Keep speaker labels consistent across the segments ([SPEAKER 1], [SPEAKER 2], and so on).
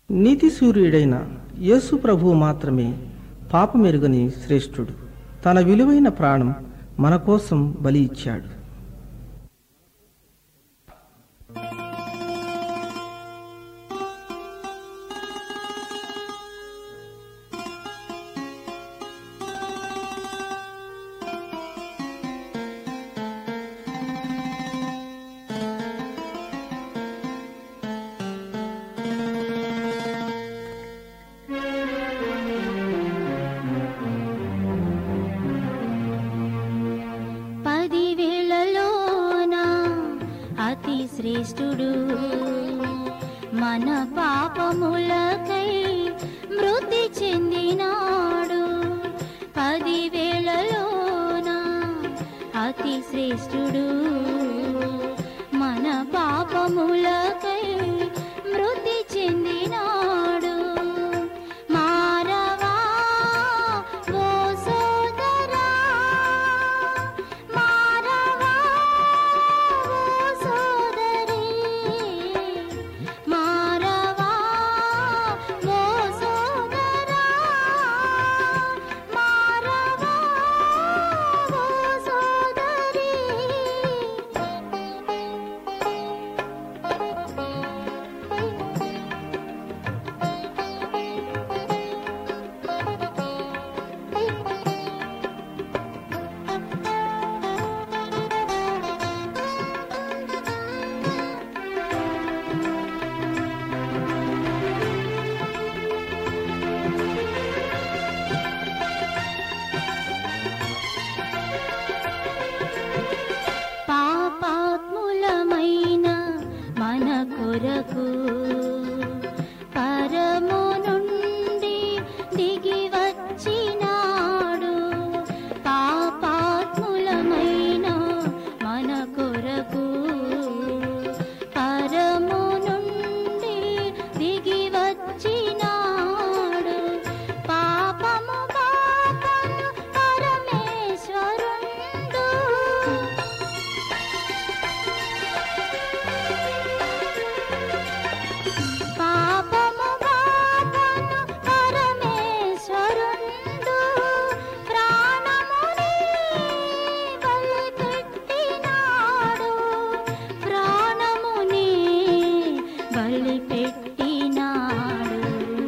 [SPEAKER 1] నీతి సూర్యుడైన యేసు ప్రభువు మాత్రమే పాపమెరుగని శ్రేష్ఠుడు. తన విలువైన ప్రాణం మన కోసం బలి ఇచ్చాడు.
[SPEAKER 2] శ్రేష్ఠుడు మన పాపములకై మృతి చెందినాడు. 10,000లోన అతి శ్రేష్ఠుడు మన పాపములకై మృతి చెందినాడు. మారవా ఓ సోదరా, మారవా ఓ సోదరీ, మారవా ఓ సోదరా, మారవా ఓ సోదరీ. పాపాత్ములమైన మన కొరకు పరము నుండి దిగి వచ్చినాడు. పాపాత్ములమైన మన కొరకు పరము నుండి దిగి వచ్చినాడు. పాపము బాపను పరమేశ్వరుండు, పాపము బాపను పరమేశ్వరుండు. ప్రాణముని బలిపెట్టినాడు, ప్రాణముని బలిపెట్టినాడు.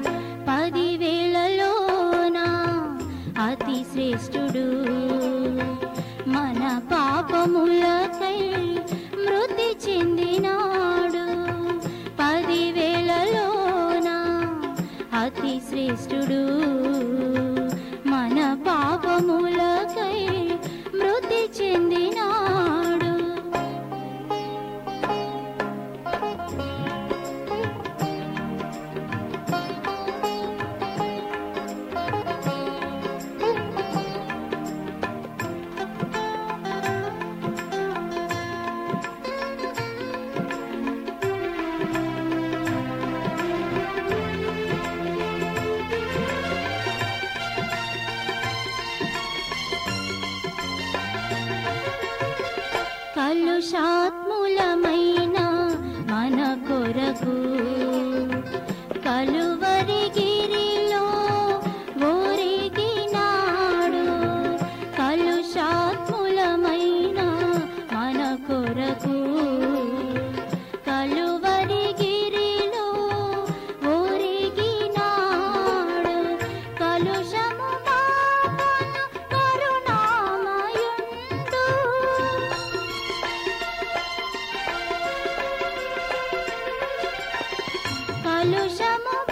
[SPEAKER 2] 10,000లోన అతి శ్రేష్ఠుడు మన పాపములకై మృతి చెందినాడు. 10,000లోన అతి శ్రేష్ఠుడు మన పాపములకై మృతి చెందినాడు. కలుషాత్ములమైన మన కొరకు కలువరి గిరిలో ఊరిగినాడు. కలుషాత్ములమైన మన కొరకు కలువరి గిరిలో ఊరిగినాడు. కలుషము బాపను కరుణామయుండు, కలుషము